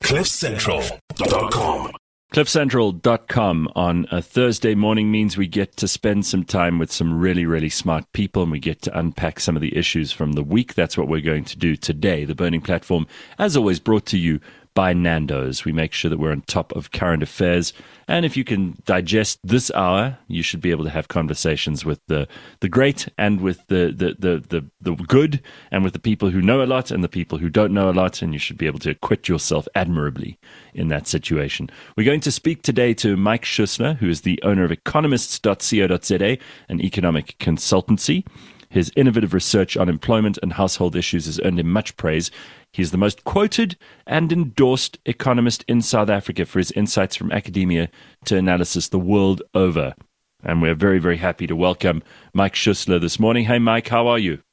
CliffCentral.com. CliffCentral.com on a Thursday morning means we get to spend some time with some really, really smart people, and we get to unpack some of the issues from the week. That's what we're going to do today. The Burning Platform, as always, brought to you by Nando's. We make sure that we're on top of current affairs. And if you can digest this hour, you should be able to have conversations with the great and with the good, and with the people who know a lot and the people who don't know a lot. And you should be able to acquit yourself admirably in that situation. We're going to speak today to Mike Schuessler, who is the owner of economists.co.za, an economic consultancy. His innovative research on employment and household issues has earned him much praise. He's the most quoted and endorsed economist in South Africa for his insights from academia to analysis the world over. And we're very, very happy to welcome Mike Schuessler this morning. Hey, Mike, how are you?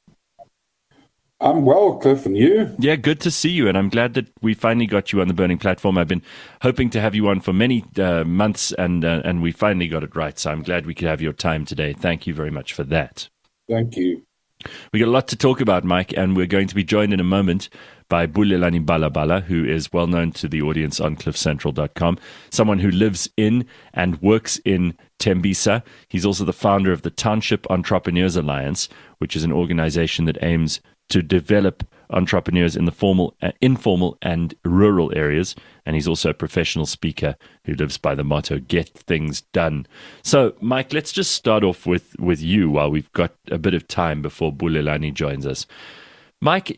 I'm well, Cliff, and you? Yeah, good to see you, and I'm glad that we finally got you on the Burning Platform. I've been hoping to have you on for many months, and we finally got it right, so I'm glad we could have your time today. Thank you very much for that. Thank you. We got a lot to talk about, Mike, and we're going to be joined in a moment by Bulelani Balabala, who is well known to the audience on CliffCentral.com, someone who lives in and works in Tembisa. He's also the founder of the Township Entrepreneurs Alliance, which is an organization that aims to develop entrepreneurs in the formal, informal, and rural areas. And he's also a professional speaker who lives by the motto, get things done. So, Mike, let's just start off with you while we've got a bit of time before Bulelani joins us. Mike,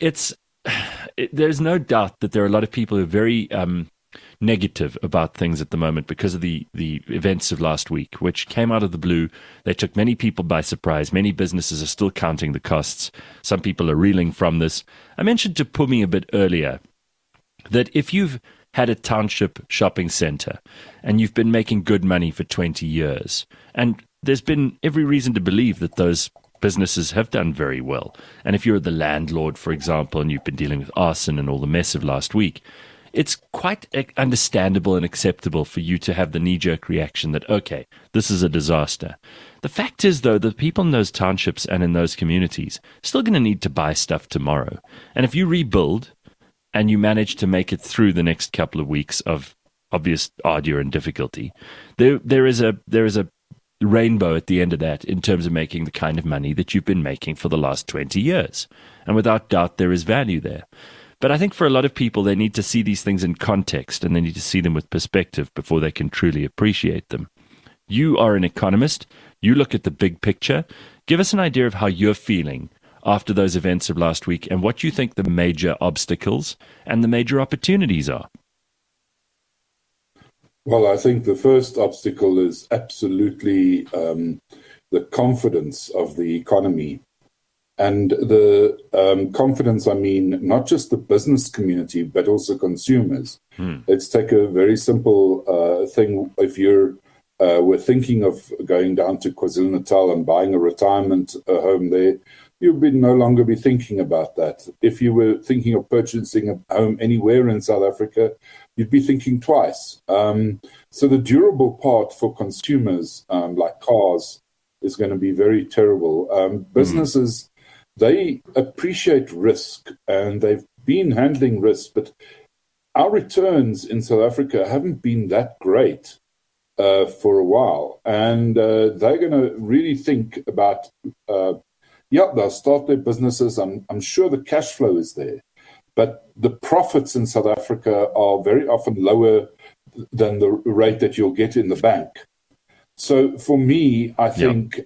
there's no doubt that there are a lot of people who are very negative about things at the moment because of the events of last week, which came out of the blue. They took many people by surprise. Many businesses are still counting the costs. Some people are reeling from this. I mentioned to Pumi a bit earlier that if you've had a township shopping center and you've been making good money for 20 years, and there's been every reason to believe that those businesses have done very well. And if you're the landlord, for example, and you've been dealing with arson and all the mess of last week, it's quite understandable and acceptable for you to have the knee-jerk reaction that, okay, this is a disaster. The fact is, though, the people in those townships and in those communities are still going to need to buy stuff tomorrow. And if you rebuild and you manage to make it through the next couple of weeks of obvious ardor and difficulty, there is a rainbow at the end of that in terms of making the kind of money that you've been making for the last 20 years. And without doubt, there is value there. But I think for a lot of people, they need to see these things in context, and they need to see them with perspective before they can truly appreciate them. You are an economist. You look at the big picture. Give us an idea of how you're feeling after those events of last week and what you think the major obstacles and the major opportunities are. Well, I think the first obstacle is absolutely the confidence of the economy. And the confidence, I mean, not just the business community, but also consumers. Let's take a very simple thing. If we're thinking of going down to KwaZulu-Natal and buying a retirement home there, you would no longer be thinking about that. If you were thinking of purchasing a home anywhere in South Africa, you'd be thinking twice. So the durable part for consumers, like cars, is going to be very terrible. Businesses, they appreciate risk, and they've been handling risk, but our returns in South Africa haven't been that great for a while. And they're going to really think about, they'll start their businesses. I'm sure the cash flow is there, but the profits in South Africa are very often lower than the rate that you'll get in the bank. So for me, I think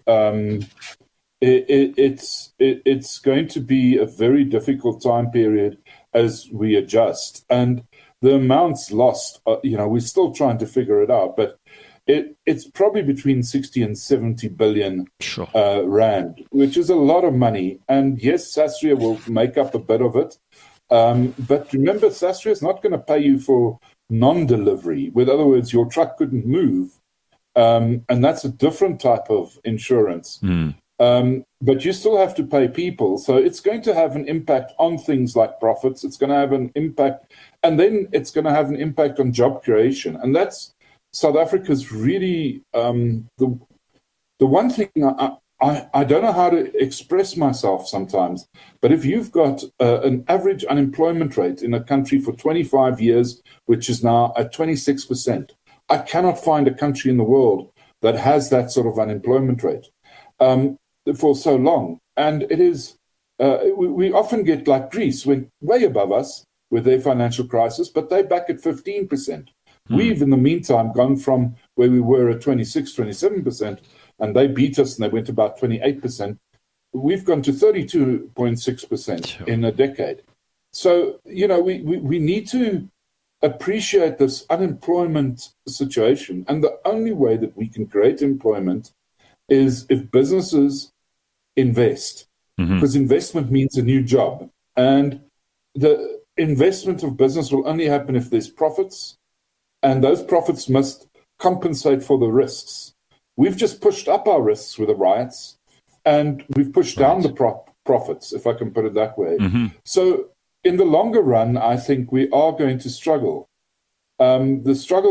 it's going to be a very difficult time period as we adjust. And the amounts lost, we're still trying to figure it out, but it's probably between 60 and 70 billion rand, which is a lot of money. And yes, Sasria will make up a bit of it. But remember, Sasria is not going to pay you for non-delivery. In other words, your truck couldn't move. And that's a different type of insurance. But you still have to pay people. So it's going to have an impact on things like profits. It's going to have an impact. And then it's going to have an impact on job creation. And that's South Africa's really the one thing I don't know how to express myself sometimes, but if you've got an average unemployment rate in a country for 25 years, which is now at 26%, I cannot find a country in the world that has that sort of unemployment rate for so long. And it is, we often get like Greece, went way above us with their financial crisis, but they're back at 15%. We've, in the meantime, gone from where we were at 26, 27%, and they beat us and they went about 28%. We've gone to 32.6% in a decade. So, we need to appreciate this unemployment situation. And the only way that we can create employment is if businesses invest, because investment means a new job. And the investment of business will only happen if there's profits, and those profits must compensate for the risks. We've just pushed up our risks with the riots, and we've pushed down the profits, if I can put it that way. So in the longer run, I think we are going to struggle. But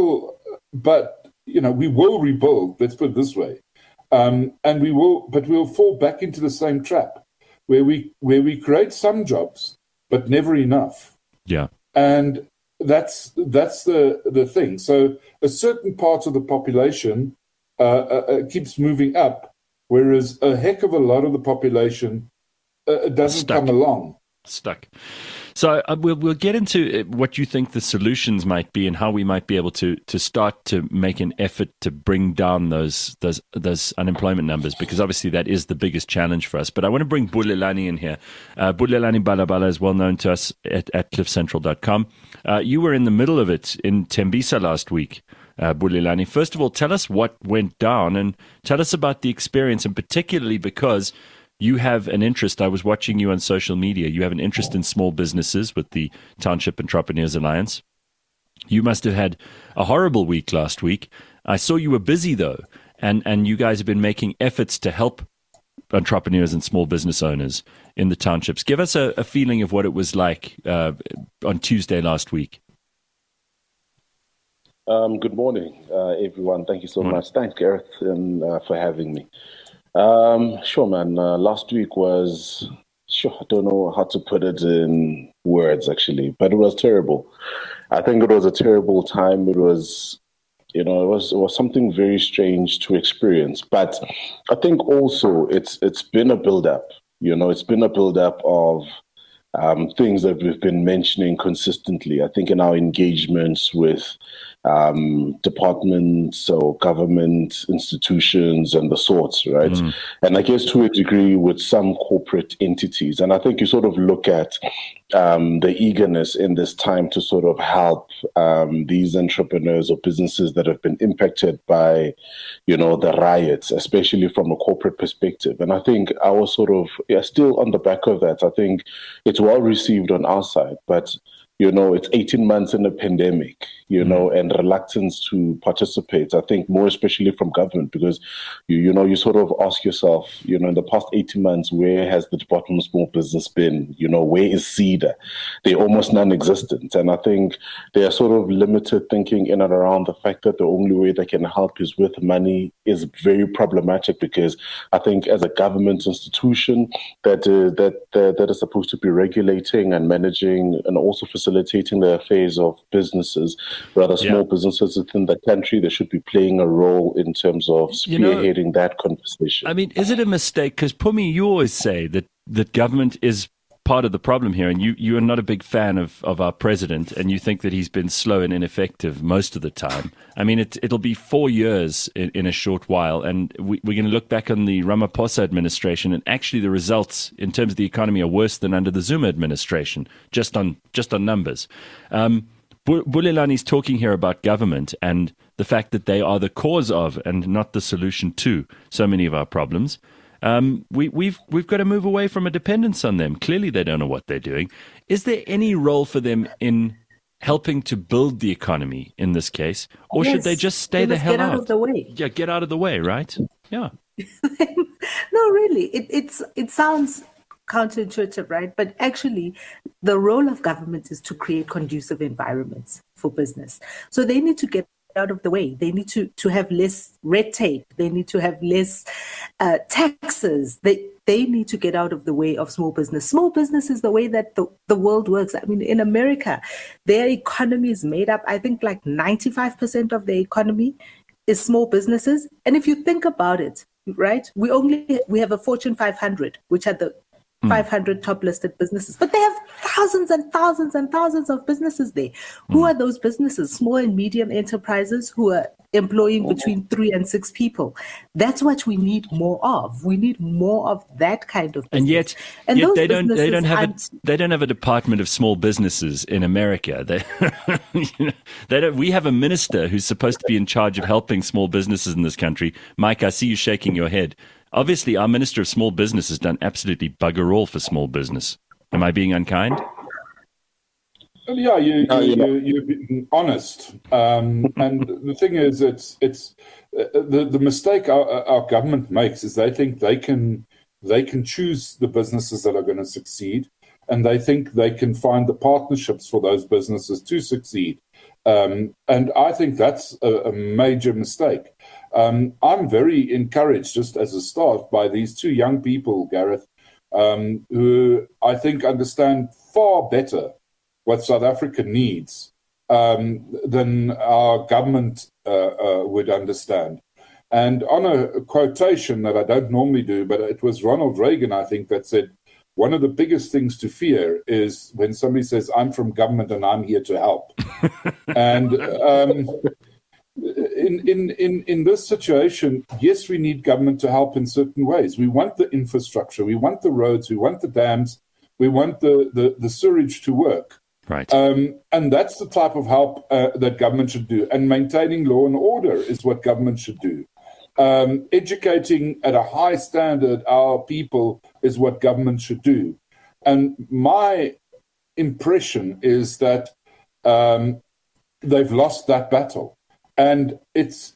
we will rebuild, let's put it this way. And we'll fall back into the same trap where we create some jobs, but never enough. Yeah. And that's the thing. So a certain part of the population keeps moving up, whereas a heck of a lot of the population doesn't come along. Stuck. So we'll get into what you think the solutions might be and how we might be able to start to make an effort to bring down those unemployment numbers, because obviously that is the biggest challenge for us. But I want to bring Bulelani in here. Bulelani Balabala is well known to us at cliffcentral.com. You were in the middle of it in Tembisa last week, Bulelani. First of all, tell us what went down and tell us about the experience, and particularly because you have an interest. I was watching you on social media. You have an interest in small businesses with the Township Entrepreneurs Alliance. You must have had a horrible week last week. I saw you were busy, though, and you guys have been making efforts to help entrepreneurs and small business owners in the townships. Give us a feeling of what it was like on Tuesday last week. Good morning, everyone. Thank you so much. Thanks, Gareth, for having me. Sure, man. Last week was, I don't know how to put it in words, actually, but it was terrible. I think it was a terrible time. It was, it was something very strange to experience. But I think also it's been a build-up. It's been a build-up of things that we've been mentioning consistently. I think in our engagements with departments or government institutions and the sorts, right? And I guess to a degree with some corporate entities. And I think you sort of look at the eagerness in this time to sort of help these entrepreneurs or businesses that have been impacted by, the riots, especially from a corporate perspective. And I think I was sort of still on the back of that. I think it's well received on our side, but it's 18 months in a pandemic, and reluctance to participate. I think more especially from government, because, you sort of ask yourself, in the past 18 months, where has the Department of Small Business been? Where is CEDA? They're almost non-existent. And I think they are sort of limited thinking in and around the fact that the only way they can help is with money is very problematic, because I think as a government institution that is supposed to be regulating and managing and also facilitating the affairs of businesses, rather small businesses within the country, they should be playing a role in terms of spearheading that conversation. I mean, is it a mistake? Because Pumi, you always say that government is part of the problem here, and you are not a big fan of our president, and you think that he's been slow and ineffective most of the time. I mean, it'll be 4 years in a short while, and we're going to look back on the Ramaphosa administration, and actually the results in terms of the economy are worse than under the Zuma administration, just on numbers. Bulelani's talking here about government and the fact that they are the cause of and not the solution to so many of our problems. We've got to move away from a dependence on them. Clearly, they don't know what they're doing. Is there any role for them in helping to build the economy in this case, or should they just stay the hell out? Get out of the way. Yeah, get out of the way, right? Yeah. No, really, it sounds counterintuitive, right? But actually, the role of government is to create conducive environments for business. So they need to get out of the way. They need to have less red tape. They need to have less taxes. They need to get out of the way of small business. Small business is the way that the world works. I mean, in America, their economy is made up, I think, like 95% of their economy is small businesses. And if you think about it, right, we have a Fortune 500, which are the 500 top listed businesses, but they have thousands and thousands and thousands of businesses there. Who are those businesses? Small and medium enterprises who are employing between 3 and 6 people. That's what we need more of. We need more of that kind of business. And yet they don't have a department of small businesses in America. We have a minister who's supposed to be in charge of helping small businesses in this country. Mike, I see you shaking your head. Obviously, our Minister of Small Business has done absolutely bugger all for small business. Am I being unkind? Well, yeah, you're being honest. And the thing is, it's the mistake our government makes is they think they can choose the businesses that are going to succeed, and they think they can find the partnerships for those businesses to succeed. And I think that's a major mistake. I'm very encouraged, just as a start, by these 2 young people, Gareth, who I think understand far better what South Africa needs than our government would understand. And on a quotation that I don't normally do, but it was Ronald Reagan, I think, that said, one of the biggest things to fear is when somebody says, I'm from government and I'm here to help. And in this situation, yes, we need government to help in certain ways. We want the infrastructure, we want the roads, we want the dams, we want the sewage to work. Right. And that's the type of help that government should do. And maintaining law and order is what government should do. Educating at a high standard our people is what government should do. And my impression is that they've lost that battle. And it's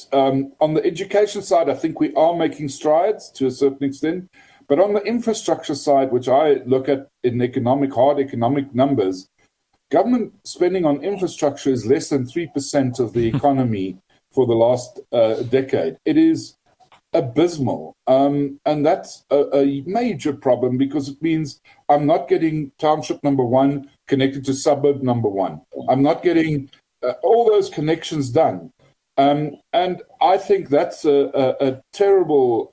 on the education side, I think we are making strides to a certain extent. But on the infrastructure side, which I look at in hard economic numbers, government spending on infrastructure is less than 3% of the economy for the last decade. It is abysmal. And that's a major problem because it means I'm not getting township number 1 connected to suburb number 1. I'm not getting all those connections done. And I think that's a terrible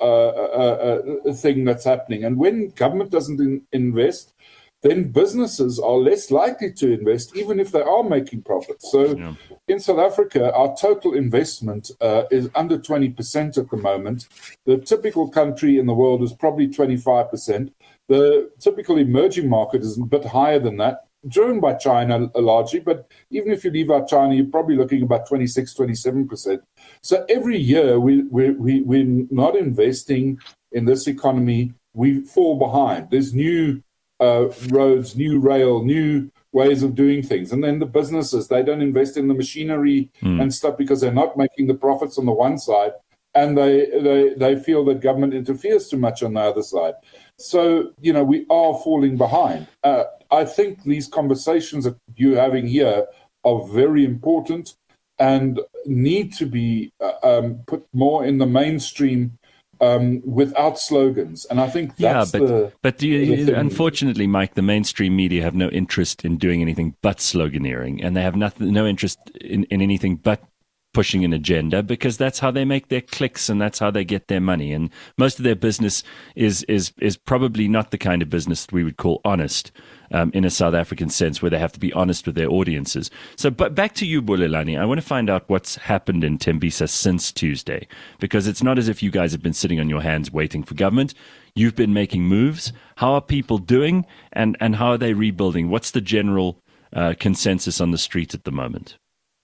thing that's happening. And when government doesn't invest, then businesses are less likely to invest, even if they are making profits. So in South Africa, our total investment is under 20% at the moment. The typical country in the world is probably 25%. The typical emerging market is a bit higher than that, driven by China largely, but even if you leave out China, you're probably looking about 26, 27%. So every year we're not investing in this economy, we fall behind. There's new roads, new rail, new ways of doing things. And then the businesses, they don't invest in the machinery and stuff because they're not making the profits on the one side, and they feel that government interferes too much on the other side. So, we are falling behind. I think these conversations that you're having here are very important and need to be put more in the mainstream without slogans. And I think that's but unfortunately, Mike, the mainstream media have no interest in doing anything but sloganeering, and they have no interest in anything but pushing an agenda, because that's how they make their clicks and that's how they get their money. And most of their business is probably not the kind of business that we would call honest in a South African sense, where they have to be honest with their audiences. So, but back to you, Bulelani. I want to find out what's happened in Tembisa since Tuesday, because it's not as if you guys have been sitting on your hands waiting for government. You've been making moves. How are people doing, and how are they rebuilding? What's the general consensus on the street at the moment?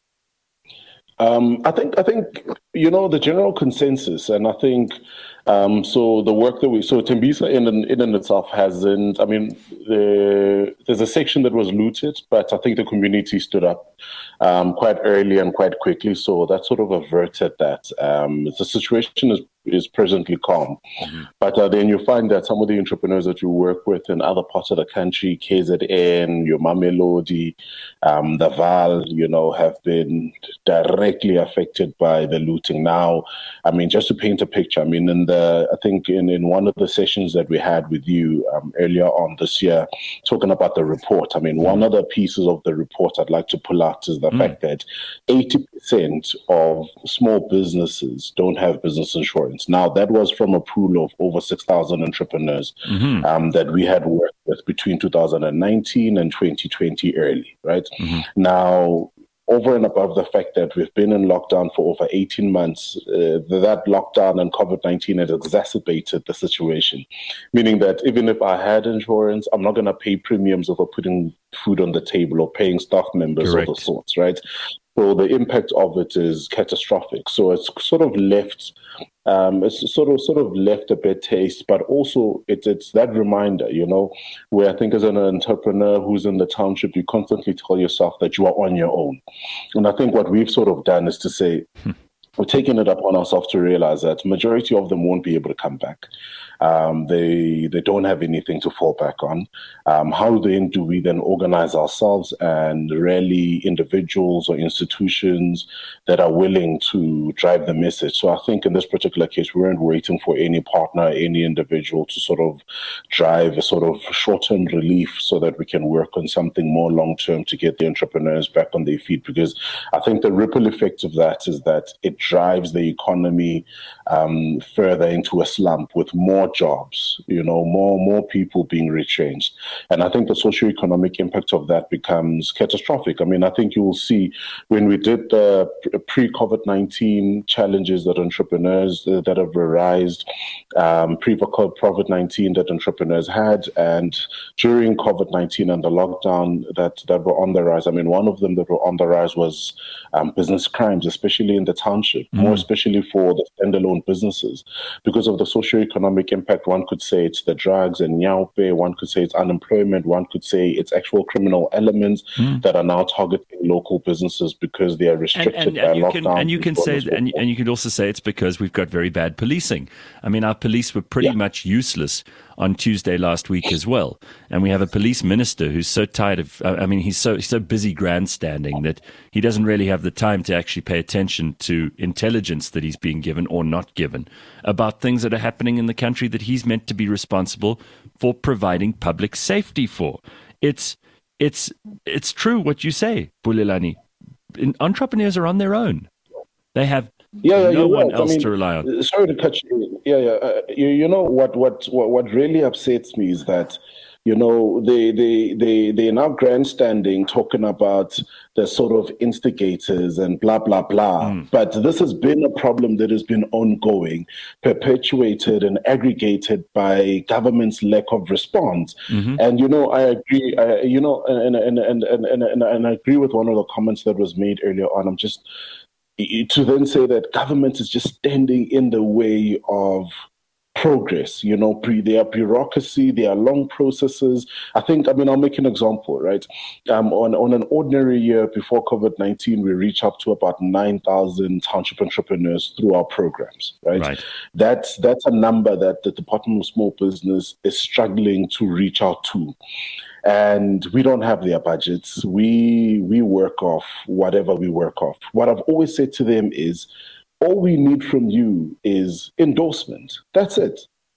I think the general consensus, and I think so the work that Tembisa in itself hasn't. I mean, there's a section that was looted, but I think the community stood up quite early and quite quickly, so that sort of averted that. The situation is presently calm. But then you find that some of the entrepreneurs that you work with in other parts of the country, KZN, your Mamelodi, the Val, have been directly affected by the looting. Now, I mean, just to paint a picture, I mean, I think in one of the sessions that we had with you earlier on this year, talking about the report, I mean, one of the pieces of the report I'd like to pull out is the fact that 80% of small businesses don't have business insurance. Now, that was from a pool of over 6,000 entrepreneurs that we had worked with between 2019 and 2020 early, right? Now, over and above the fact that we've been in lockdown for over 18 months, that lockdown and COVID-19 has exacerbated the situation, meaning that even if I had insurance, I'm not going to pay premiums over putting food on the table or paying staff members of the sorts, right? So the impact of it is catastrophic. So it's sort of left, left a bad taste, but also it's that reminder, where I think as an entrepreneur who's in the township, you constantly tell yourself that you are on your own. And I think what we've sort of done is to say, we're taking it upon ourselves to realize that majority of them won't be able to come back. They don't have anything to fall back on. How then do we then organize ourselves and rally individuals or institutions that are willing to drive the message? So I think in this particular case, we weren't waiting for any partner, any individual to sort of drive a sort of short-term relief so that we can work on something more long-term to get the entrepreneurs back on their feet. Because I think the ripple effect of that is that it drives the economy further into a slump with more jobs, more people being retrenched. And I think the socioeconomic impact of that becomes catastrophic. I mean, I think you will see when we did the pre-COVID-19 challenges that entrepreneurs that have arisen, pre-COVID-19 that entrepreneurs had, and during COVID-19 and the lockdown that were on the rise. I mean, one of them that were on the rise was business crimes, especially in the township, more especially for the standalone businesses. Because of the socioeconomic impact, one could say it's the drugs and nyaupe, one could say it's unemployment, one could say it's actual criminal elements that are now targeting local businesses because they are restricted by lockdown. And you can say, and you could also say it's because we've got very bad policing. I mean, our police were pretty much useless on Tuesday last week as well. And we have a police minister who's so tired of, he's so busy grandstanding that he doesn't really have the time to actually pay attention to intelligence that he's being given or not given about things that are happening in the country that he's meant to be responsible for providing public safety for. It's true what you say, Bulelani. Entrepreneurs are on their own. They have no one else to rely on. Sorry to cut you. You know what really upsets me is that they're now grandstanding, talking about the sort of instigators and blah blah blah. But this has been a problem that has been ongoing, perpetuated and aggregated by government's lack of response. And I agree. And I agree with one of the comments that was made earlier on. I'm just to then say that government is just standing in the way of progress. There are bureaucracy, there are long processes. I'll make an example, right? On an ordinary year before COVID-19, we reach up to about 9,000 township entrepreneurs through our programs, right? That's a number that the Department of Small Business is struggling to reach out to. And we don't have their budgets. We work off whatever we work off. What I've always said to them is, all we need from you is endorsement. That's it.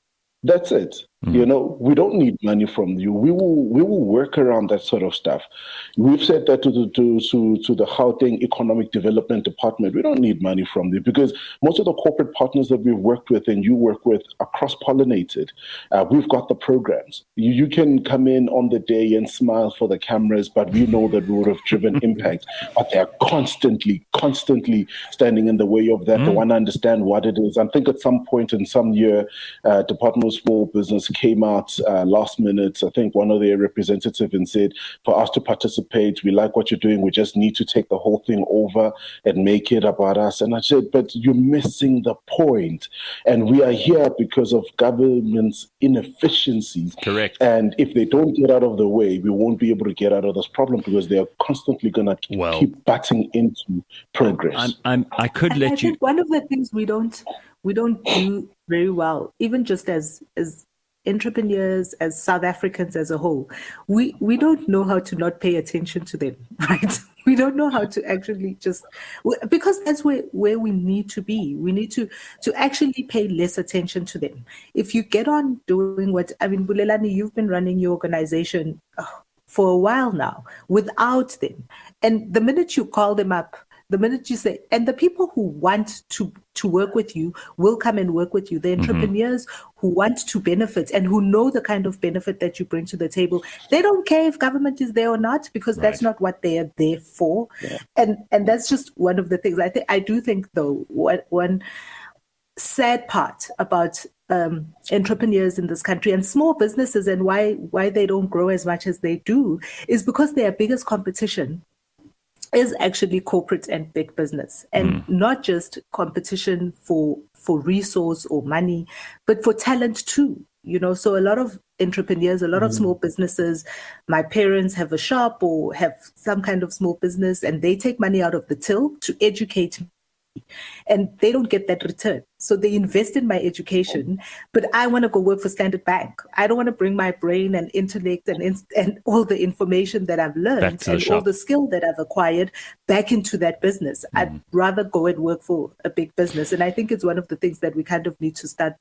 We don't need money from you. We will work around that sort of stuff. We've said that to the Gauteng Economic Development Department. We don't need money from you because most of the corporate partners that we've worked with and you work with are cross-pollinated. We've got the programs. You can come in on the day and smile for the cameras, but we know that we would have driven impact. But they're constantly standing in the way of that. They want to understand what it is. I think at some point in some year, Department of Small Business came out last minute. I think one of their representatives and said, for us to participate, we like what you're doing. We just need to take the whole thing over and make it about us. And I said, but you're missing the point. And we are here because of government's inefficiencies. Correct. And if they don't get out of the way, we won't be able to get out of this problem because they are constantly going to keep butting into progress. I think one of the things we don't do very well, even just as entrepreneurs, as South Africans as a whole, we don't know how to not pay attention to them, right? We don't know how to actually because that's where we need to be. We need to actually pay less attention to them. If you get on doing Bulelani, you've been running your organization for a while now without them. And the minute you call them up, the minute you say, and the people who want to work with you will come and work with you. The entrepreneurs who want to benefit and who know the kind of benefit that you bring to the table, they don't care if government is there or not, because that's not what they are there for. Yeah. And that's just one of the things. I do think, though, one sad part about entrepreneurs in this country and small businesses and why they don't grow as much as they do is because their biggest competition is actually corporate and big business, and not just competition for resource or money, but for talent too. So a lot of entrepreneurs, a lot of small businesses, my parents have a shop or have some kind of small business, and they take money out of the till to educate me. And they don't get that return. So they invest in my education, but I want to go work for Standard Bank. I don't want to bring my brain and intellect and all the information that I've learned and all the skill that I've acquired back into that business. I'd rather go and work for a big business. And I think it's one of the things that we kind of need to start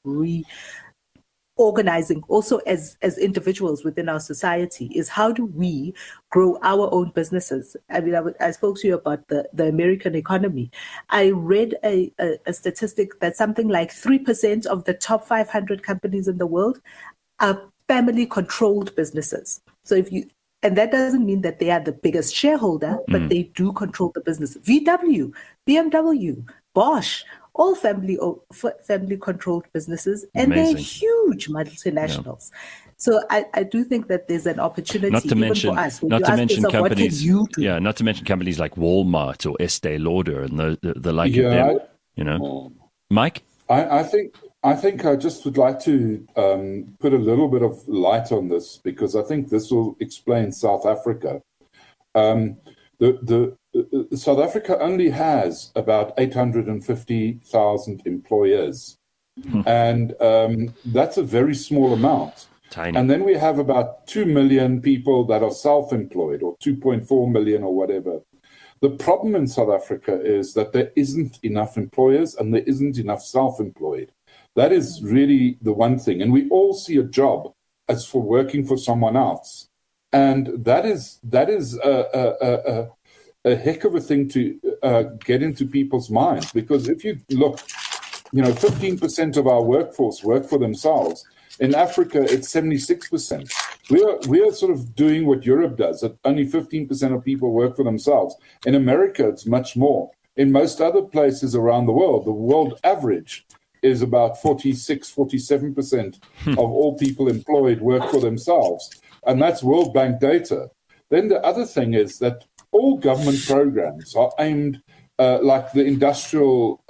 organizing also as individuals within our society is how do we grow our own businesses? I spoke to you about the American economy. I read a statistic that something like 3% of the top 500 companies in the world are family-controlled businesses. So and that doesn't mean that they are the biggest shareholder, but they do control the business. VW, BMW, Bosch, all family-controlled businesses, and they're huge multinationals. Yeah. So I do think that there's an opportunity not to mention companies. Not to mention companies like Walmart or Estee Lauder and the like of them. Mike, I think I just would like to put a little bit of light on this because I think this will explain South Africa. South Africa only has about 850,000 employers, and that's a very small amount. Tiny. And then we have about 2 million people that are self-employed, or 2.4 million or whatever. The problem in South Africa is that there isn't enough employers and there isn't enough self-employed. That is really the one thing. And we all see a job as for working for someone else. And that is a heck of a thing to get into people's minds, because if you look, 15% of our workforce work for themselves. In Africa, it's 76%. We are sort of doing what Europe does, that only 15% of people work for themselves. In America, it's much more. In most other places around the world average is about 46, 47% of all people employed work for themselves. And that's World Bank data. Then the other thing is that all government programs are aimed, like the industrial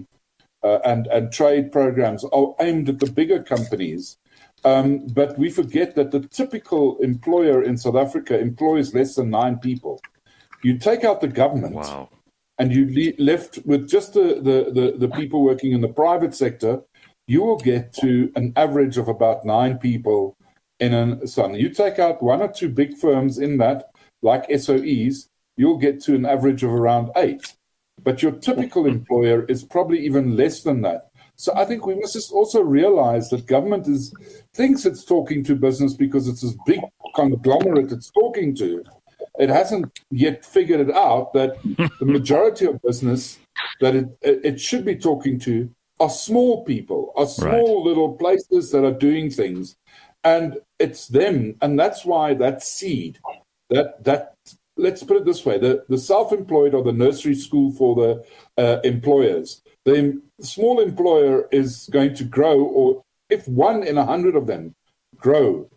and trade programs are aimed at the bigger companies. But we forget that the typical employer in South Africa employs less than 9 people. You take out the government, and you left with just the people working in the private sector, you will get to an average of about 9 people in a son. You take out 1 or 2 big firms in that, like SOEs, you'll get to an average of around 8. But your typical employer is probably even less than that. So I think we must just also realize that government thinks it's talking to business because it's this big conglomerate it's talking to. It hasn't yet figured it out that the majority of business that it should be talking to are small people, are small little places that are doing things. And it's them. And that's why that seed, that let's put it this way, the self-employed are the nursery school for the employers. The small employer is going to grow, or if 1 in 100 of them grow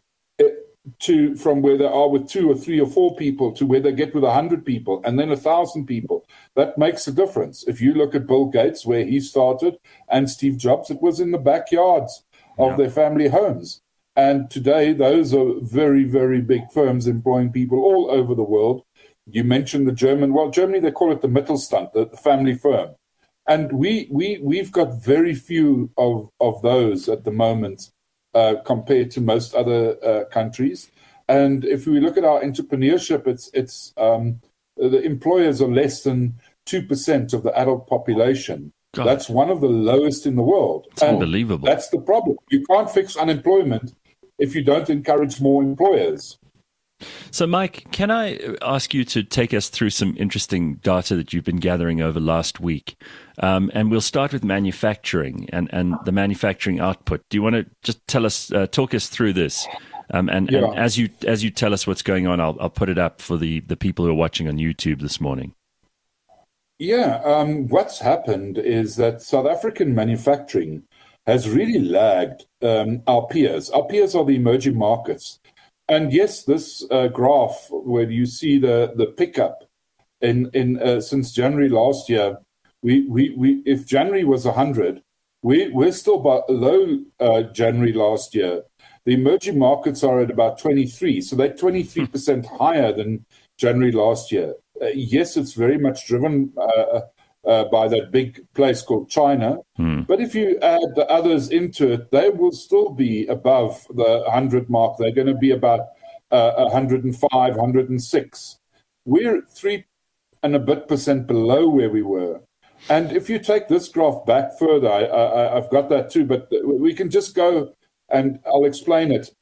from where they are with 2 or 3 or 4 people to where they get with 100 people and then 1,000 people. That makes a difference. If you look at Bill Gates, where he started, and Steve Jobs, it was in the backyards of their family homes. And today, those are very, very big firms employing people all over the world. You mentioned the Germany, they call it the Mittelstand, the family firm. And we've got very few of those at the moment compared to most other countries. And if we look at our entrepreneurship, it's the employers are less than 2% of the adult population. God. That's one of the lowest in the world. It's unbelievable. That's the problem. You can't fix unemployment if you don't encourage more employers. So, Mike, can I ask you to take us through some interesting data that you've been gathering over last week? And we'll start with manufacturing and the manufacturing output. Do you want to just talk us through this? And as you tell us what's going on, I'll put it up for the people who are watching on YouTube this morning. Yeah, what's happened is that South African manufacturing has really lagged our peers. Our peers are the emerging markets. And yes, this graph where you see the pickup in since January last year, we if January was 100, we're still below January last year. The emerging markets are at about 23, so they're 23% higher than January last year. Yes, it's very much driven by that big place called China. But if you add the others into it, they will still be above the 100 mark. They're going to be about 105, 106. We're 3% and a bit below where we were. And if you take this graph back further, I've got that too, but we can just go and I'll explain it.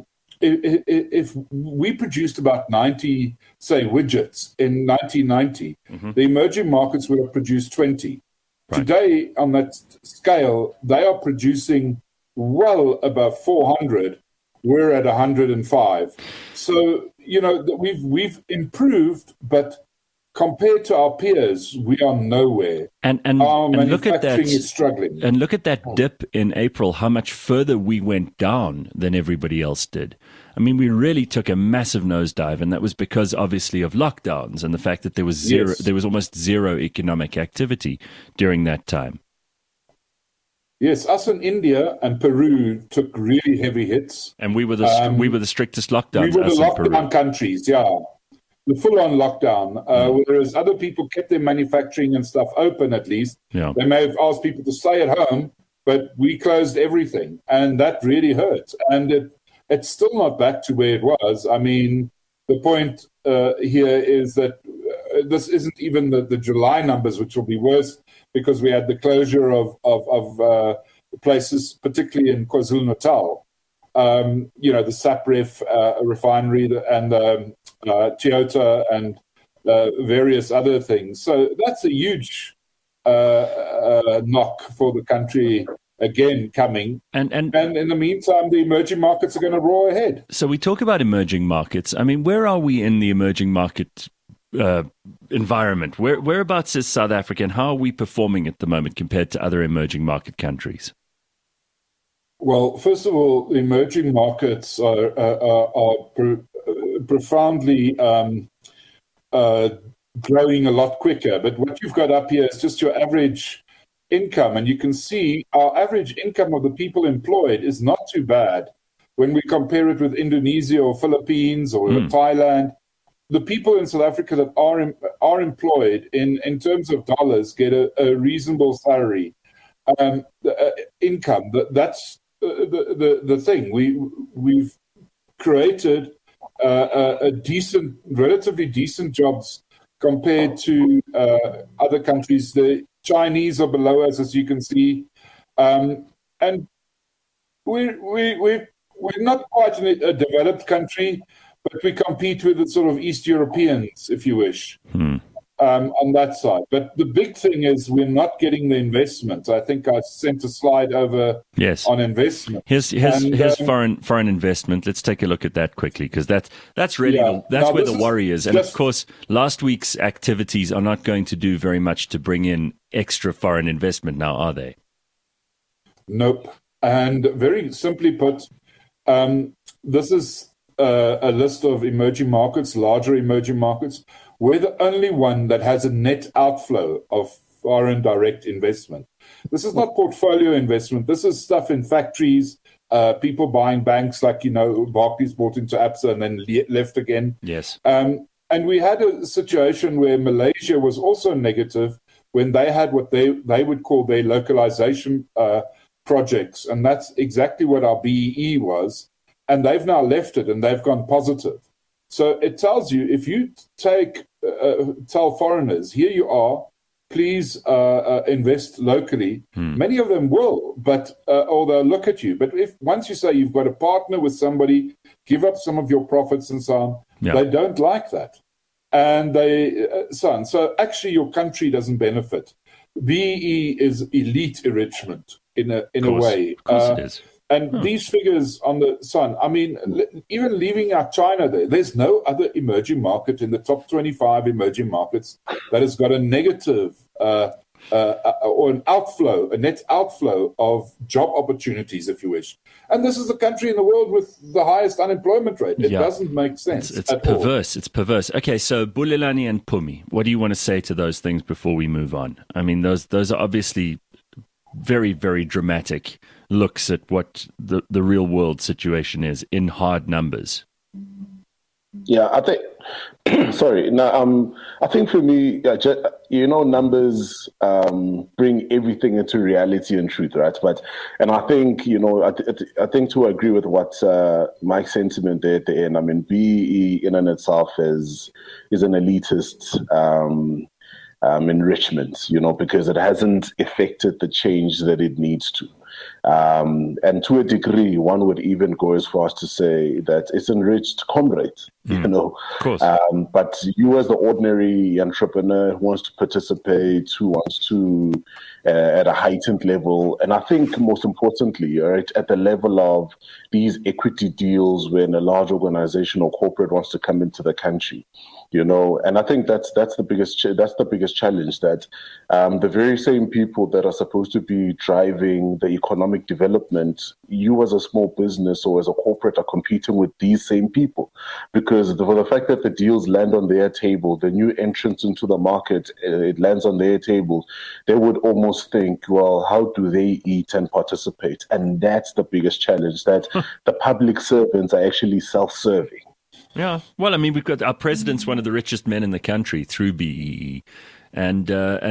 If we produced about 90, say, widgets in 1990, the emerging markets would have produced 20. Right. Today, on that scale, they are producing well above 400. We're at 105. So, we've improved, but compared to our peers, we are nowhere. And look at that, is struggling. And look at that dip in April, how much further we went down than everybody else did. I mean, we really took a massive nosedive, and that was because, obviously, of lockdowns and the fact that there was there was almost zero economic activity during that time. Yes, us in India and Peru took really heavy hits. And we were the strictest lockdowns. We were the lockdown countries, the full-on lockdown, whereas other people kept their manufacturing and stuff open at least. Yeah. They may have asked people to stay at home, but we closed everything, and that really hurt. And it's still not back to where it was. I mean, the point here is that this isn't even the July numbers, which will be worse because we had the closure of places, particularly in KwaZulu-Natal. The SAPREF refinery and Toyota and various other things. So that's a huge knock for the country again coming. And in the meantime, the emerging markets are going to roar ahead. So we talk about emerging markets. I mean, where are we in the emerging market environment? Whereabouts is South Africa, and how are we performing at the moment compared to other emerging market countries? Well, first of all, the emerging markets are profoundly growing a lot quicker. But what you've got up here is just your average income. And you can see our average income of the people employed is not too bad. When we compare it with Indonesia or Philippines or Thailand, the people in South Africa that are employed in terms of dollars get a reasonable salary. Income, that's the thing. We've created a decent, relatively decent jobs compared to other countries. The Chinese are below us, as you can see, and we're not quite a developed country, but we compete with the sort of East Europeans, if you wish. On that side. But the big thing is we're not getting the investment. I think I sent a slide over on investment. Here's foreign investment. Let's take a look at that quickly, because that's really where the worry is. And of course, last week's activities are not going to do very much to bring in extra foreign investment now, are they? Nope. And very simply put, This is a list of emerging markets, larger emerging markets. We're the only one that has a net outflow of foreign direct investment. This is not portfolio investment. This is stuff in factories, people buying banks, like, Barclays bought into Absa and then left again. Yes. And we had a situation where Malaysia was also negative when they had what they would call their localization projects. And that's exactly what our BEE was. And they've now left it and they've gone positive. So it tells you, if you tell foreigners, here you are, please invest locally, many of them will, but or they'll look at you. But once you say you've got a partner with somebody, give up some of your profits and so on, they don't like that. And so actually your country doesn't benefit. BEE is elite enrichment in a way. Of course it is. And these figures on the sun, I mean, even leaving out China there's no other emerging market in the top 25 emerging markets that has got a negative or an outflow, a net outflow of job opportunities, if you wish. And this is the country in the world with the highest unemployment rate. It doesn't make sense. It's perverse. It's perverse. Okay, so Bulelani and Phumi, what do you want to say to those things before we move on? I mean, those are obviously very, very dramatic looks at what the real world situation is in hard numbers. Yeah, I think, sorry. Now, I think for me, numbers bring everything into reality and truth, right? And I think, I think to agree with what Mike's sentiment there at the end, I mean, BEE in and itself is an elitist enrichment, because it hasn't affected the change that it needs to. And to a degree, one would even go as far as to say that it's enriched comrades, Of course. But you as the ordinary entrepreneur who wants to participate, who wants to, at a heightened level, and I think most importantly, right, at the level of these equity deals when a large organization or corporate wants to come into the country, and I think that's the biggest challenge, that the very same people that are supposed to be driving the economic development, you as a small business or as a corporate are competing with these same people, because for the fact that the deals land on their table, the new entrance into the market, it lands on their table, they would almost think, well, how do they eat and participate? And that's the biggest challenge, that the public servants are actually self-serving. Yeah, well, I mean, we've got our president's one of the richest men in the country through BEE, and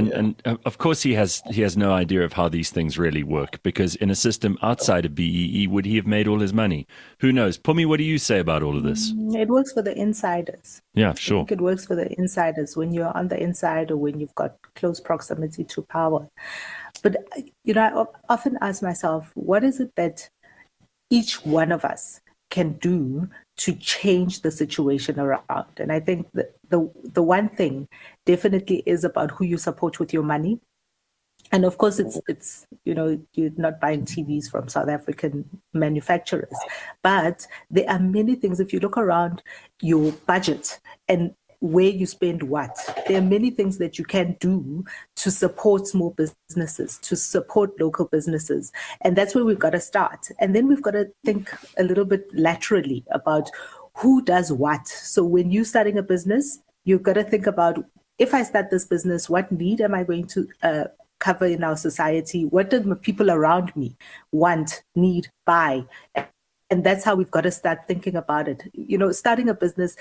of course he has no idea of how these things really work, because in a system outside of BEE, would he have made all his money? Who knows? Phumi, what do you say about all of this? It works for the insiders. Yeah, sure. I think it works for the insiders when you're on the inside or when you've got close proximity to power. But I often ask myself, what is it that each one of us can do to change the situation around? And I think that the one thing definitely is about who you support with your money. And of course, it's you're not buying TVs from South African manufacturers, but there are many things. If you look around your budget and where you spend what, there are many things that you can do to support small businesses, to support local businesses. And that's where we've got to start. And then we've got to think a little bit laterally about who does what. So when you're starting a business, you've got to think about, if I start this business, what need am I going to cover in our society? What do the people around me want, need, buy? And that's how we've got to start thinking about it. Starting a business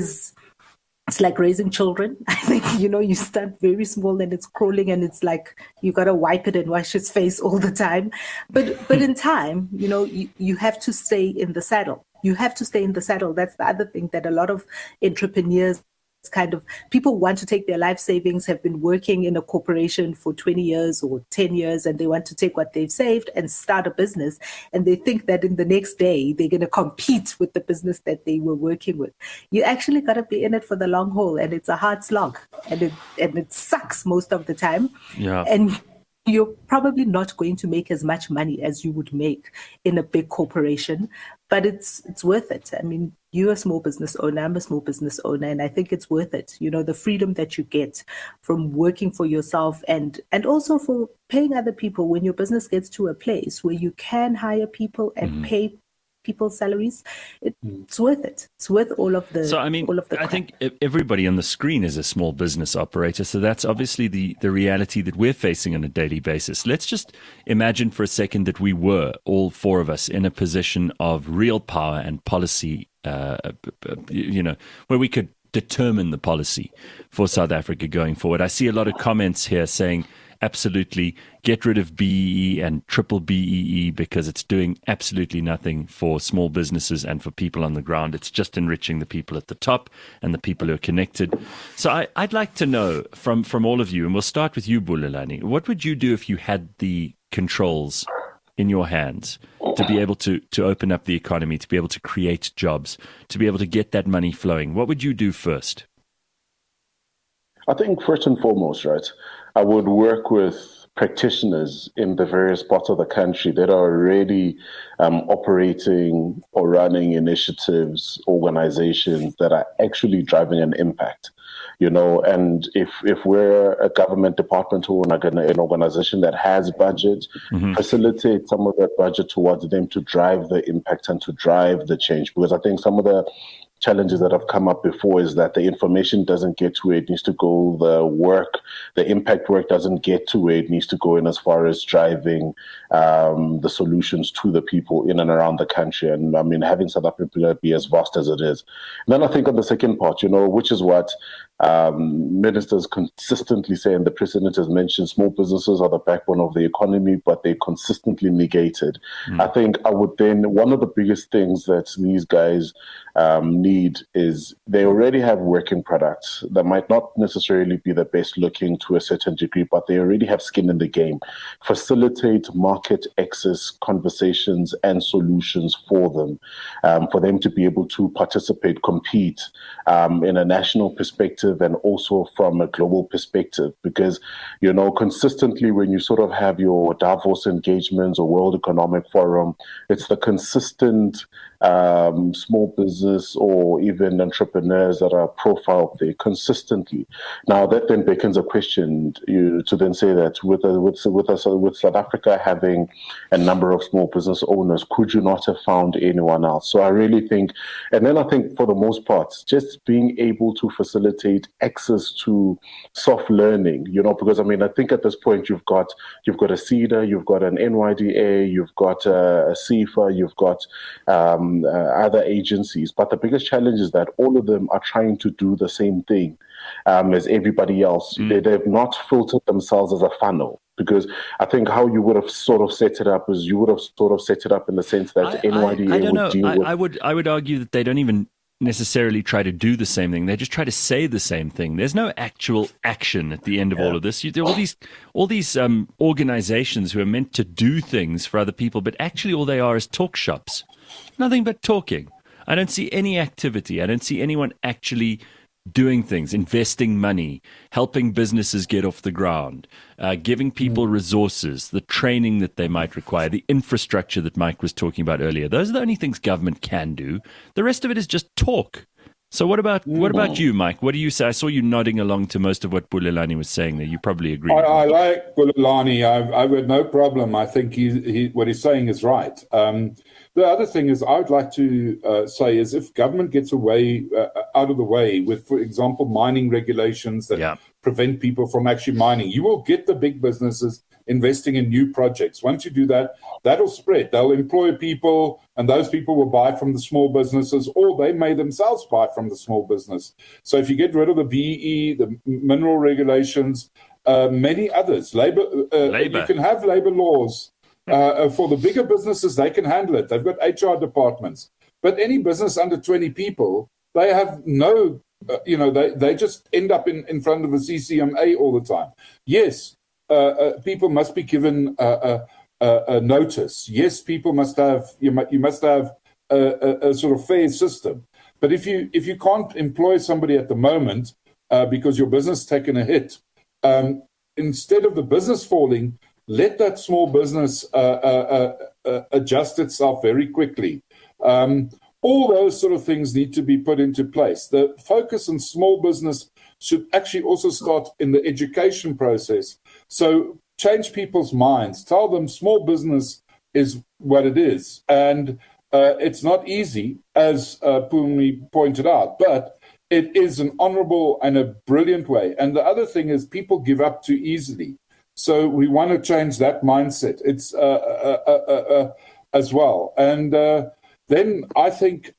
it's like raising children. I think, you start very small and it's crawling and it's like you got to wipe it and wash its face all the time. But in time, you have to stay in the saddle. You have to stay in the saddle. That's the other thing that a lot of entrepreneurs people want to take their life savings, have been working in a corporation for 20 years or 10 years, and they want to take what they've saved and start a business. And they think that in the next day, they're going to compete with the business that they were working with. You actually got to be in it for the long haul, and it's a hard slog, and it sucks most of the time. Yeah. And you're probably not going to make as much money as you would make in a big corporation, but it's worth it. I mean, you're a small business owner, I'm a small business owner, and I think it's worth it. The freedom that you get from working for yourself and also for paying other people when your business gets to a place where you can hire people and pay people's salaries, it's worth it. It's worth all of the. So I mean, I think everybody on the screen is a small business operator. So that's obviously the reality that we're facing on a daily basis. Let's just imagine for a second that we were, all four of us, in a position of real power and policy, where we could determine the policy for South Africa going forward. I see a lot of comments here saying, absolutely, get rid of BEE and triple BEE because it's doing absolutely nothing for small businesses and for people on the ground. It's just enriching the people at the top and the people who are connected. So I'd like to know from all of you, and we'll start with you, Bulelani, what would you do if you had the controls in your hands to be able to open up the economy, to be able to create jobs, to be able to get that money flowing? What would you do first? I think first and foremost, right, I would work with practitioners in the various parts of the country that are already operating or running initiatives, organizations that are actually driving an impact. And if we're a government department or an organization that has budget, facilitate some of that budget towards them to drive the impact and to drive the change. Because I think some of the challenges that have come up before is that the information doesn't get to where it needs to go. The impact work doesn't get to where it needs to go in as far as driving the solutions to the people in and around the country. And I mean, having South Africa be as vast as it is. And then I think on the second part, which is what ministers consistently say, and the president has mentioned, small businesses are the backbone of the economy, but they consistently negated. I think I would then, one of the biggest things that these guys need is they already have working products that might not necessarily be the best looking to a certain degree, but they already have skin in the game. Facilitate market access conversations and solutions for them to be able to participate, compete in a national perspective and also from a global perspective. Because, consistently when you sort of have your Davos engagements or World Economic Forum, it's the consistent small business or even entrepreneurs that are profiled there consistently. Now that then beckons a question to then say that with South Africa having a number of small business owners, could you not have found anyone else? So I really think, and then I think for the most part, just being able to facilitate access to soft learning, because I mean, I think at this point you've got a CEDA, you've got an NYDA, you've got a CIFA, you've got other agencies, but the biggest challenge is that all of them are trying to do the same thing as everybody else. They've not filtered themselves as a funnel, because I think how you would have sort of set it up is you would have sort of set it up in the sense that NYDA would deal with. I would argue that they don't even necessarily try to do the same thing. They just try to say the same thing. There's no actual action at the end of all of this. All these organizations who are meant to do things for other people, but actually all they are is talk shops. Nothing but talking. I don't see any activity. I don't see anyone actually doing things, investing money, helping businesses get off the ground, giving people resources, the training that they might require, the infrastructure that Mike was talking about earlier. Those are the only things government can do. The rest of it is just talk. So what about you, Mike? What do you say? I saw you nodding along to most of what Bulelani was saying there. You probably agree. I like Bulelani. I've got no problem. I think what he's saying is right. The other thing is I would like to say is if government gets out of the way with, for example, mining regulations that prevent people from actually mining, you will get the big businesses investing in new projects. Once you do that, that'll spread. They'll employ people, and those people will buy from the small businesses, or they may themselves buy from the small business. So if you get rid of the BEE, the mineral regulations, many others, labor. You can have labor laws. For the bigger businesses, they can handle it. They've got HR departments. But any business under 20 people, they have no, they just end up in front of a CCMA all the time. Yes, people must be given a notice. Yes, people must have, you must have a sort of fair system. But if you can't employ somebody at the moment because your business taken a hit, instead of the business falling, let that small business adjust itself very quickly. All those sort of things need to be put into place. The focus on small business should actually also start in the education process. So change people's minds. Tell them small business is what it is. And It's not easy, as Pumi pointed out, but it is an honorable and a brilliant way. And the other thing is people give up too easily. So we want to change that mindset. It's as well. And then I think,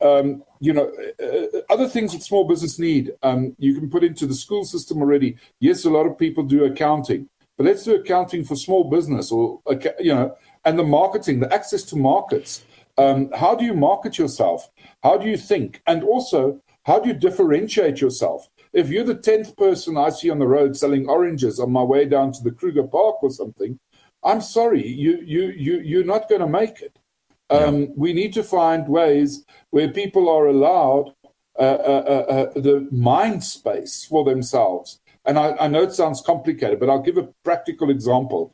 other things that small business need, you can put into the school system already. Yes, a lot of people do accounting, but let's do accounting for small business and the marketing, the access to markets. How do you market yourself? How do you think? And also, how do you differentiate yourself? If you're the 10th person I see on the road selling oranges on my way down to the Kruger Park or something, I'm sorry, you're not going to make it. We need to find ways where people are allowed the mind space for themselves. And I know it sounds complicated, but I'll give a practical example.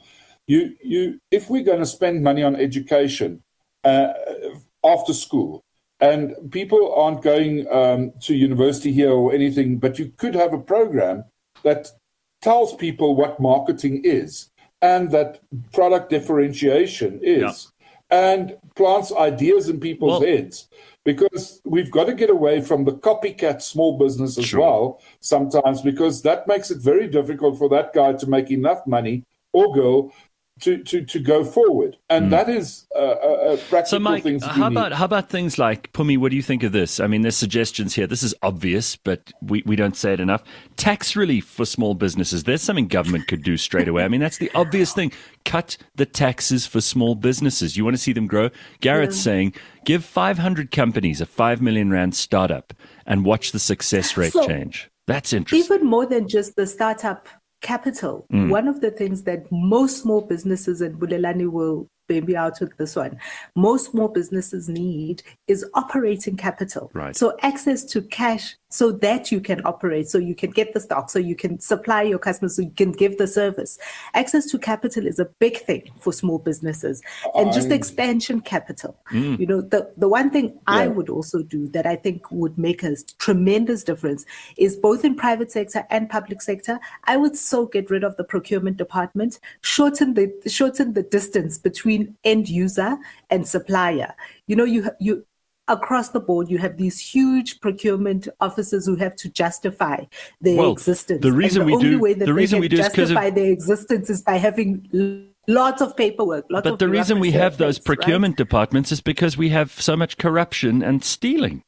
If we're going to spend money on education after school, and people aren't going to university here or anything, but you could have a program that tells people what marketing is and that product differentiation is, and plants ideas in people's heads. Because we've got to get away from the copycat small business as well sometimes, because that makes it very difficult for that guy to make enough money or girl to go forward. And that is a practical so Mike, things how about things like, Pumi, what do you think of this? I mean, there's suggestions here. This is obvious, but we don't say it enough. Tax relief for small businesses. There's something government could do straight away. I mean, that's the obvious thing. Cut the taxes for small businesses. You want to see them grow? Garrett's saying, give 500 companies a 5 million rand startup and watch the success rate change. That's interesting. Even more than just the startup capital. One of the things that most small businesses, and Bulelani will maybe out with this one, most small businesses need is operating capital. Right. So access to cash so that you can operate, so you can get the stock, so you can supply your customers, so you can give the service. Access to capital is a big thing for small businesses, and just expansion capital. The one thing I would also do that I think would make a tremendous difference is both in private sector and public sector. I would so get rid of the procurement department, shorten the distance between end user and supplier. You across the board, you have these huge procurement officers who have to justify their existence. The reason we do justify their existence is by having lots of paperwork. But the reason we have those procurement departments is because we have so much corruption and stealing.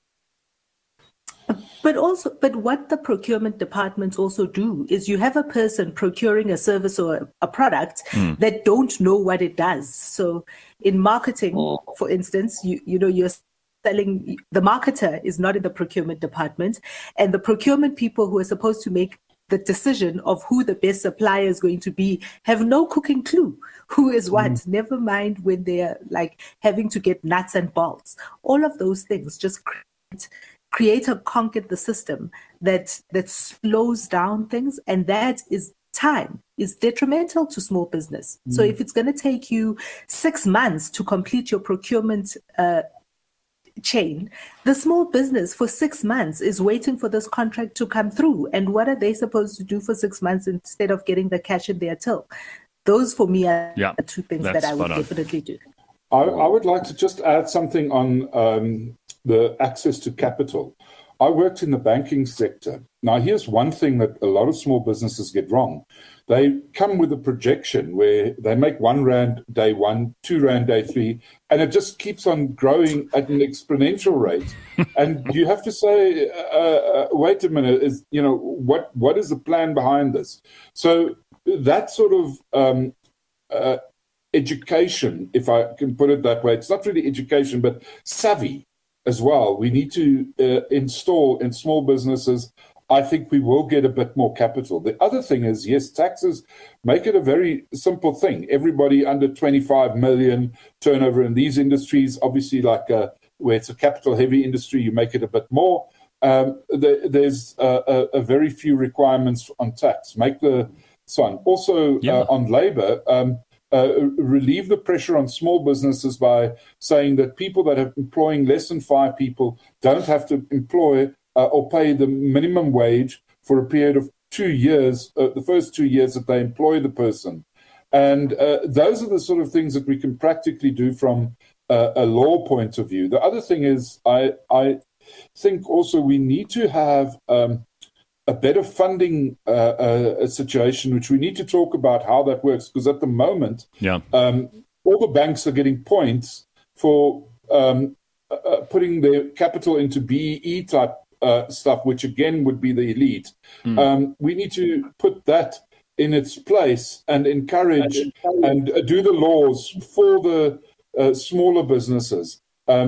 But what the procurement departments also do is you have a person procuring a service or a product that don't know what it does. So in marketing, for instance, you're selling, the marketer is not in the procurement department, and the procurement people who are supposed to make the decision of who the best supplier is going to be have no cooking clue who is what. Never mind when they're like having to get nuts and bolts. All of those things just create or conquer the system that slows down things, and that is time is detrimental to small business. So if it's going to take you 6 months to complete your procurement chain, the small business for 6 months is waiting for this contract to come through. And what are they supposed to do for 6 months instead of getting the cash in their till? Those for me are the two things that I would definitely do. I would like to just add something on the access to capital. I worked in the banking sector. Now, here's one thing that a lot of small businesses get wrong. They come with a projection where they make 1 rand day 1, 2 rand day 3, and it just keeps on growing at an exponential rate. And you have to say, wait a minute, what is the plan behind this? So that sort of education, if I can put it that way, it's not really education, but savvy as well. We need to install in small businesses. I think we will get a bit more capital. The other thing is, yes, taxes make it a very simple thing. Everybody under 25 million turnover in these industries, obviously like where it's a capital-heavy industry, you make it a bit more. There's a very few requirements on tax. Make the son. Also on labor, relieve the pressure on small businesses by saying that people that are employing less than 5 people don't have to employ or pay the minimum wage for a period of 2 years, the first 2 years that they employ the person. And those are the sort of things that we can practically do from a law point of view. The other thing is, I think also we need to have a better funding a situation, which we need to talk about how that works, because at the moment, all the banks are getting points for putting their capital into BEE type stuff, which again would be the elite. We need to put that in its place and encourage and do the laws for the smaller businesses,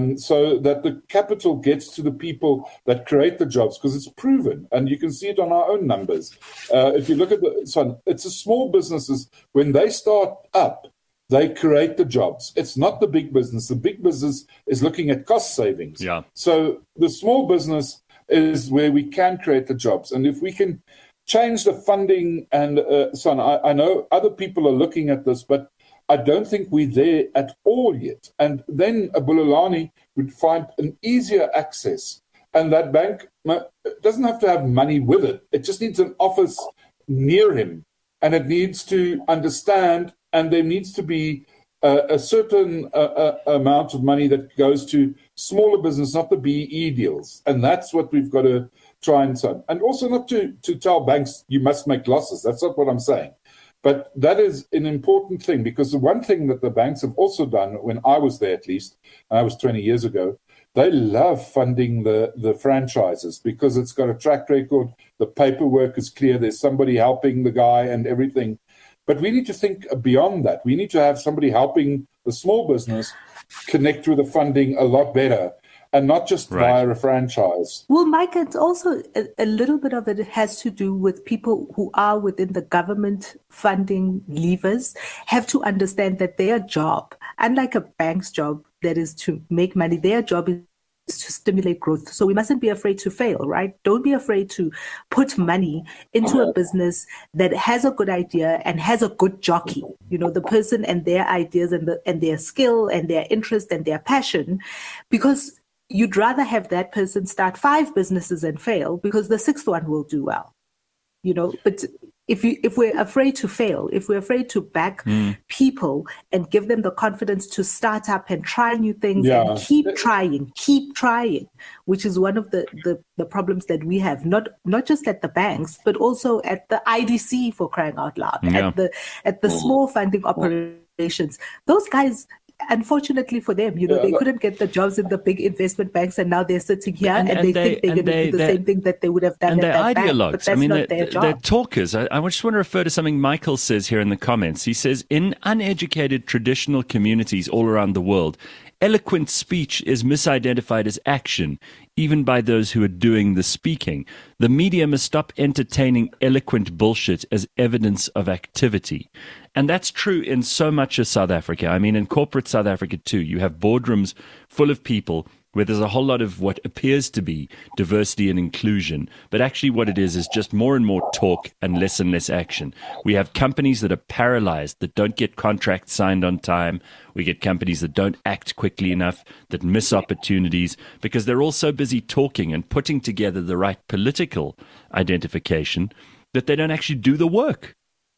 so that the capital gets to the people that create the jobs, because it's proven, and you can see it on our own numbers. If you look at it's the small businesses, when they start up, they create the jobs. It's not the big business. The big business is looking at cost savings. Yeah. So the small business is where we can create the jobs. And if we can change the funding and so on, I know other people are looking at this, but I don't think we're there at all yet. And then a Bulelani would find an easier access. And that bank doesn't have to have money with it. It just needs an office near him. And it needs to understand, and there needs to be a certain amount of money that goes to smaller business, not the BE deals. And that's what we've got to try and so. And also not to tell banks you must make losses. That's not what I'm saying. But that is an important thing, because the one thing that the banks have also done, when I was there at least, and I was 20 years ago, they love funding the franchises because it's got a track record, the paperwork is clear, there's somebody helping the guy and everything. But we need to think beyond that. We need to have somebody helping the small business connect with the funding a lot better, and not just via a franchise. Well, Mike, it's also a little bit of it has to do with people who are within the government funding levers have to understand that their job, unlike a bank's job that is to make money, their job is to stimulate growth. So we mustn't be afraid to fail, right? Don't be afraid to put money into a business that has a good idea and has a good jockey, you know, the person and their ideas and their skill and their interest and their passion, because you'd rather have that person start 5 businesses and fail, because the 6th one will do well, you know. But if we're afraid to fail, if we're afraid to back people and give them the confidence to start up and try new things and keep trying, which is one of the problems that we have, not just at the banks, but also at the IDC, for crying out loud, at the small funding operations. Those guys, unfortunately for them, you know, they couldn't get the jobs in the big investment banks, and now they're sitting here and they think they're going to do the same thing that they would have done at that bank. But that's not their job. They're talkers. I just want to refer to something Michael says here in the comments. He says, in uneducated traditional communities all around the world, eloquent speech is misidentified as action, even by those who are doing the speaking. The media must stop entertaining eloquent bullshit as evidence of activity. And that's true in so much of South Africa. I mean, in corporate South Africa too, you have boardrooms full of people where there's a whole lot of what appears to be diversity and inclusion. But actually what it is just more and more talk and less action. We have companies that are paralyzed, that don't get contracts signed on time. We get companies that don't act quickly enough, that miss opportunities, because they're all so busy talking and putting together the right political identification that they don't actually do the work.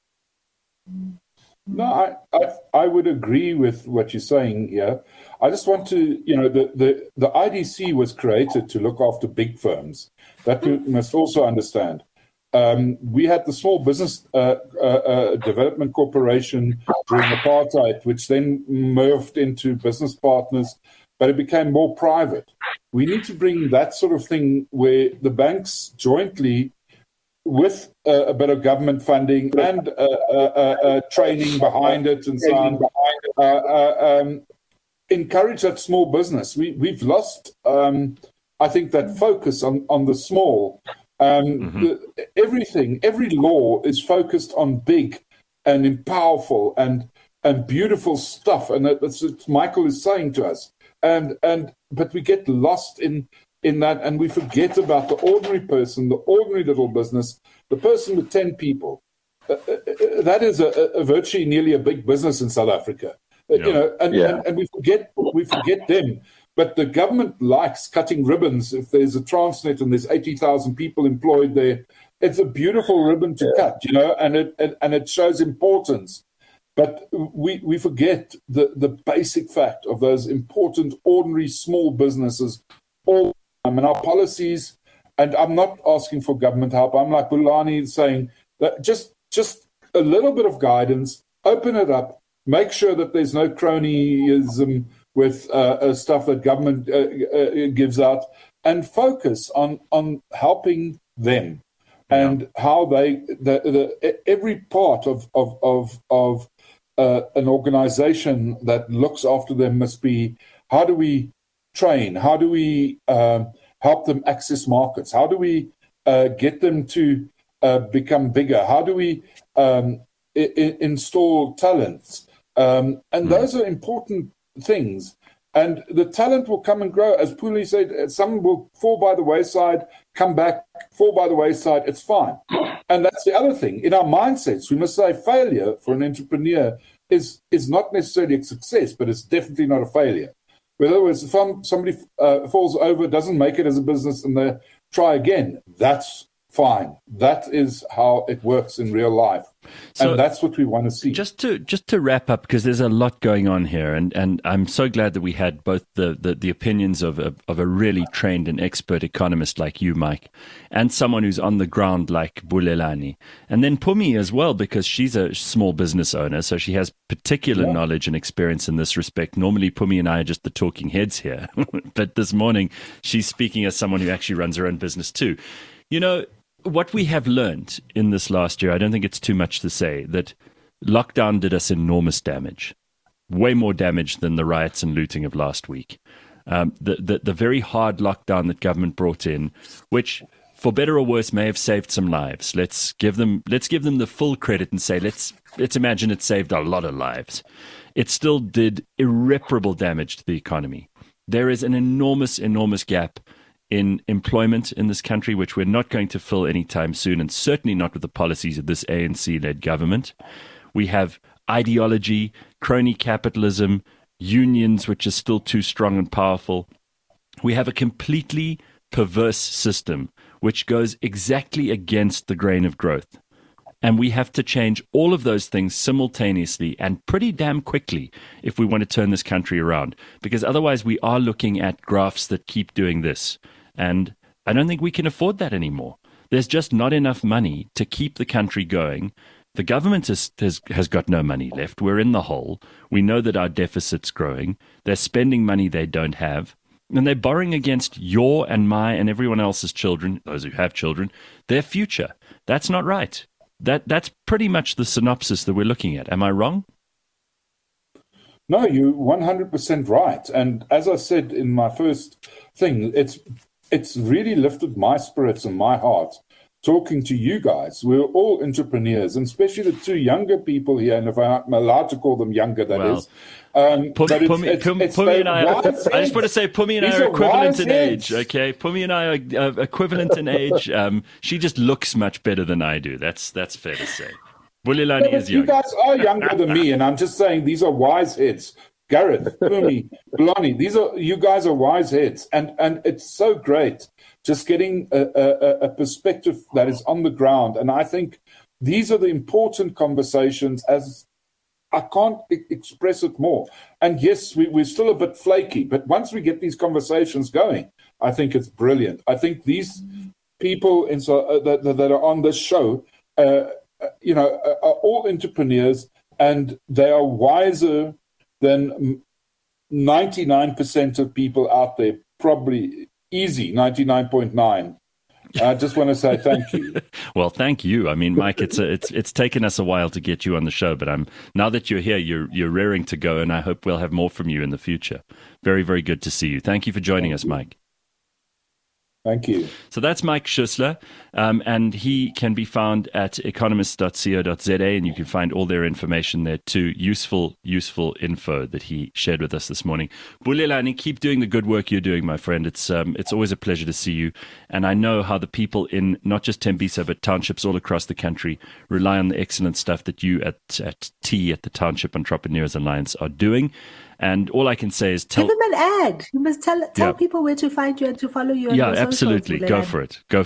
No, I would agree with what you're saying here. I just want to, you know, the IDC was created to look after big firms. That we must also understand. We had the Small Business Development Corporation during apartheid, which then morphed into business partners, but it became more private. We need to bring that sort of thing where the banks jointly, with a bit of government funding and training behind it and so on, encourage that small business. We've lost, I think, that focus on the small. Every law is focused on big and powerful and beautiful stuff, and that's what Michael is saying to us. But we get lost in that, and we forget about the ordinary person, the ordinary little business, the person with 10 people. That is a virtually nearly a big business in South Africa. You know, and we forget them. But the government likes cutting ribbons. If there's a Transnet and there's 80,000 people employed there, it's a beautiful ribbon to cut, you know, and it shows importance. But we forget the basic fact of those important, ordinary, small businesses all the time. And our policies, and I'm not asking for government help. I'm like Bulelani saying that just a little bit of guidance, open it up, make sure that there's no cronyism with stuff that government gives out, and focus on helping them and how every part of an organization that looks after them must be, how do we train? How do we help them access markets? How do we get them to become bigger? How do we install talents? And those are important things. And the talent will come and grow. As Puli said, some will fall by the wayside, come back, fall by the wayside. It's fine. And that's the other thing. In our mindsets, we must say failure for an entrepreneur is not necessarily a success, but it's definitely not a failure. In other words, if somebody falls over, doesn't make it as a business, and they try again, that's fine. That is how it works in real life. And that's what we want to see. Just to wrap up, because there's a lot going on here, and I'm so glad that we had both the opinions of a really trained and expert economist like you, Mike, and someone who's on the ground like Bulelani. And then Pumi as well, because she's a small business owner, so she has particular knowledge and experience in this respect. Normally, Pumi and I are just the talking heads here. But this morning, she's speaking as someone who actually runs her own business too. You know, what we have learned in this last year, I don't think it's too much to say, that lockdown did us enormous damage, way more damage than the riots and looting of last week. The very hard lockdown that government brought in, which, for better or worse, may have saved some lives. Let's give them the full credit and say, let's imagine it saved a lot of lives. It still did irreparable damage to the economy. There is an enormous gap in employment in this country, which we're not going to fill anytime soon, and certainly not with the policies of this ANC-led government. We have ideology, crony capitalism, unions, which are still too strong and powerful. We have a completely perverse system, which goes exactly against the grain of growth. And we have to change all of those things simultaneously and pretty damn quickly if we want to turn this country around, because otherwise we are looking at graphs that keep doing this. And I don't think we can afford that anymore. There's just not enough money to keep the country going. The government has got no money left. We're in the hole. We know that our deficit's growing. They're spending money they don't have. And they're borrowing against your and my and everyone else's children, those who have children, their future. That's not right. That's pretty much the synopsis that we're looking at. Am I wrong? No, you're 100% right. And as I said in my first thing, it's really lifted my spirits and my heart talking to you guys. We're all entrepreneurs, and especially the two younger people here, and if I'm allowed to call them younger, that is. Pumi and I just want to say Pumi and I are equivalent in age, okay? Pumi and I are equivalent in age. She just looks much better than I do. That's fair to say. Bulelani is young. You guys are younger than me, and I'm just saying these are wise heads. Gareth, Pumi, Bulelani, you guys are wise heads, and it's so great just getting a perspective that is on the ground. And I think these are the important conversations, as I can't express it more. And yes, we're still a bit flaky, but once we get these conversations going, I think it's brilliant. I think these people that are on this show, are all entrepreneurs, and they are wiser than 99% of people out there, probably easy, 99.9. I just want to say thank you. Well, thank you. I mean, Mike, it's taken us a while to get you on the show, but now that you're here, you're raring to go, and I hope we'll have more from you in the future. Very, very good to see you. Thank you for joining us, Mike. Thank you. So that's Mike Schuessler, and he can be found at economist.co.za, and you can find all their information there too. Useful info that he shared with us this morning. Bulelani, keep doing the good work you're doing, my friend. It's always a pleasure to see you, and I know how the people in not just Tembisa but townships all across the country rely on the excellent stuff that you at the Township Entrepreneurs Alliance are doing. And all I can say is give them an ad. You must tell people where to find you and to follow you. Yeah, absolutely. Go for it.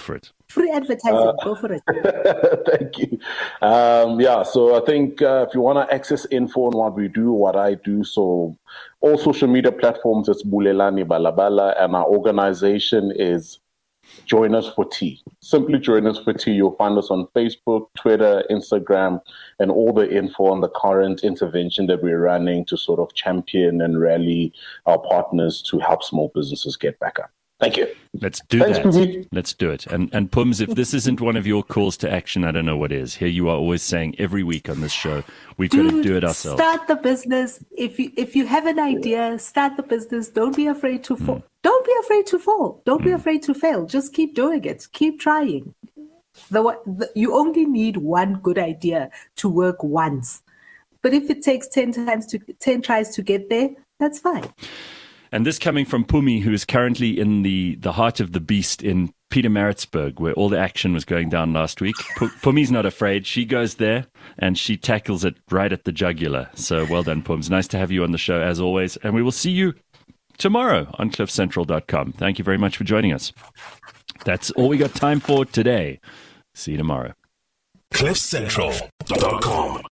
Free advertising, go for it. Thank you. So I think if you want to access info on what we do, what I do, so all social media platforms, it's Bulelani Balabala, and our organization is Join Us for Tea. Simply Join Us for Tea. You'll find us on Facebook, Twitter, Instagram, and all the info on the current intervention that we're running to sort of champion and rally our partners to help small businesses get back up. Thank you. Let's do that. Pumi. Let's do it. And Pums, if this isn't one of your calls to action, I don't know what is. Here you are always saying every week on this show, we've got to do it ourselves. Start the business. If you have an idea, start the business. Don't be afraid to fall. Don't be afraid to fall. Don't be afraid to fail. Just keep doing it. Keep trying. You only need one good idea to work once. But if it takes 10 tries to get there, that's fine. And this coming from Pumi, who is currently in the heart of the beast in Pietermaritzburg, where all the action was going down last week. Pumi's not afraid. She goes there and she tackles it right at the jugular. So well done, Pums. Nice to have you on the show as always. And we will see you tomorrow on cliffcentral.com. Thank you very much for joining us. That's all we got time for today. See you tomorrow. cliffcentral.com